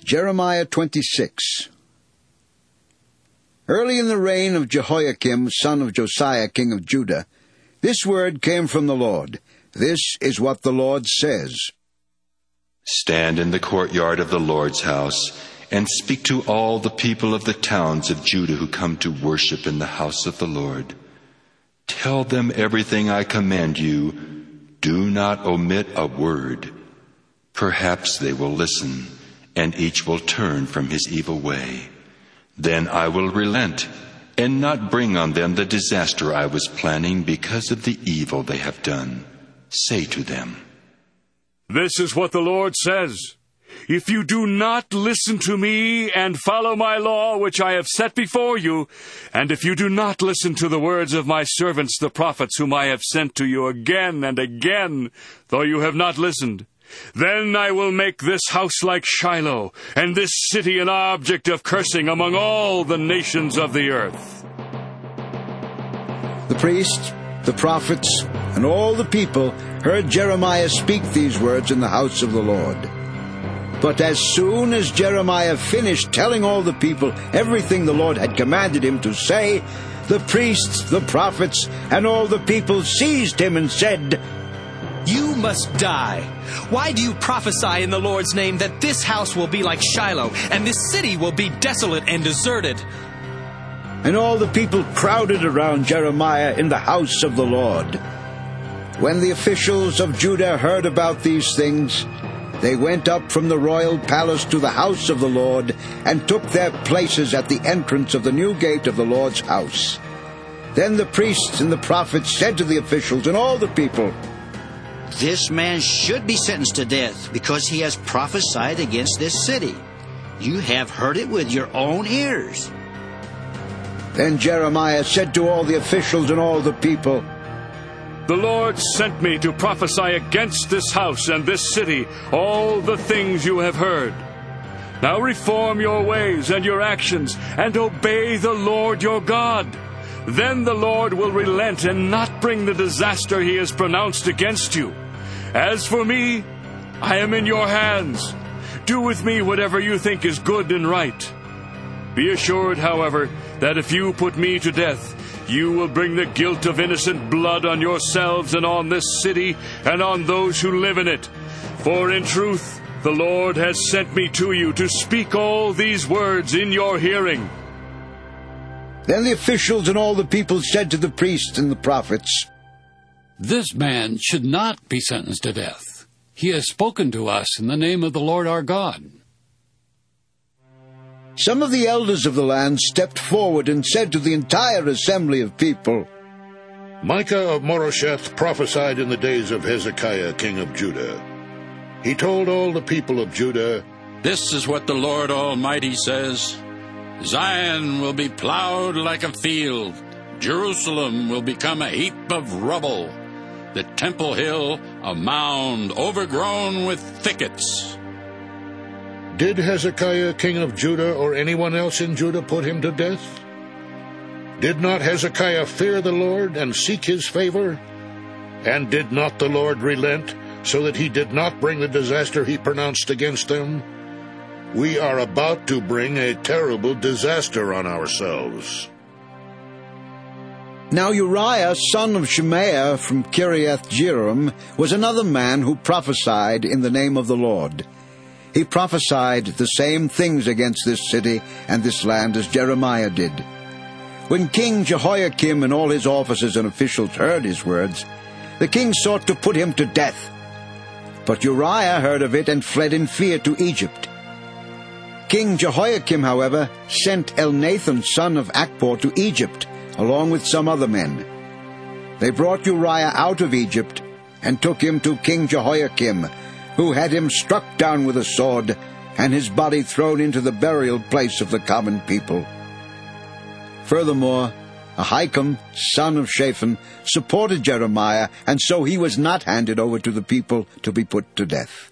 Jeremiah 26. Early in the reign of Jehoiakim, son of Josiah, king of Judah, this word came from the Lord. This is what the Lord says. Stand in the courtyard of the Lord's house, and speak to all the people of the towns of Judah who come to worship in the house of the Lord. Tell them everything I command you. Do not omit a word. Perhaps they will listen, and each will turn from his evil way. Then I will relent, and not bring on them the disaster I was planning because of the evil they have done. Say to them, This is what the Lord says. If you do not listen to me and follow my law which I have set before you, and if you do not listen to the words of my servants the prophets whom I have sent to you again and again, though you have not listened, then I will make this house like Shiloh, and this city an object of cursing among all the nations of the earth. The priests, the prophets, and all the people heard Jeremiah speak these words in the house of the Lord. But as soon as Jeremiah finished telling all the people everything the Lord had commanded him to say, the priests, the prophets, and all the people seized him and said, You must die. Why do you prophesy in the Lord's name that this house will be like Shiloh, and this city will be desolate and deserted? And all the people crowded around Jeremiah in the house of the Lord. When the officials of Judah heard about these things, they went up from the royal palace to the house of the Lord and took their places at the entrance of the new gate of the Lord's house. Then the priests and the prophets said to the officials and all the people, This man should be sentenced to death because he has prophesied against this city. You have heard it with your own ears. Then Jeremiah said to all the officials and all the people, The Lord sent me to prophesy against this house and this city all the things you have heard. Now reform your ways and your actions, and obey the Lord your God. Then the Lord will relent and not bring the disaster he has pronounced against you. As for me, I am in your hands. Do with me whatever you think is good and right. Be assured, however, that if you put me to death, you will bring the guilt of innocent blood on yourselves and on this city and on those who live in it. For in truth, the Lord has sent me to you to speak all these words in your hearing. Then the officials and all the people said to the priests and the prophets, This man should not be sentenced to death. He has spoken to us in the name of the Lord our God. Some of the elders of the land stepped forward and said to the entire assembly of people, Micah of Morosheth prophesied in the days of Hezekiah, king of Judah. He told all the people of Judah, This is what the Lord Almighty says. Zion will be plowed like a field. Jerusalem will become a heap of rubble. The Temple Hill a mound overgrown with thickets. Did Hezekiah, king of Judah, or anyone else in Judah put him to death? Did not Hezekiah fear the Lord and seek his favor? And did not the Lord relent, so that he did not bring the disaster he pronounced against them? We are about to bring a terrible disaster on ourselves. Now Uriah, son of Shemaiah from Kiriath-Jearim, was another man who prophesied in the name of the Lord. He prophesied the same things against this city and this land as Jeremiah did. When King Jehoiakim and all his officers and officials heard his words, the king sought to put him to death. But Uriah heard of it and fled in fear to Egypt. King Jehoiakim, however, sent Elnathan, son of Achbor, to Egypt, along with some other men. They brought Uriah out of Egypt and took him to King Jehoiakim, who had him struck down with a sword, and his body thrown into the burial place of the common people. Furthermore, Ahikam, son of Shaphan, supported Jeremiah, and so he was not handed over to the people to be put to death.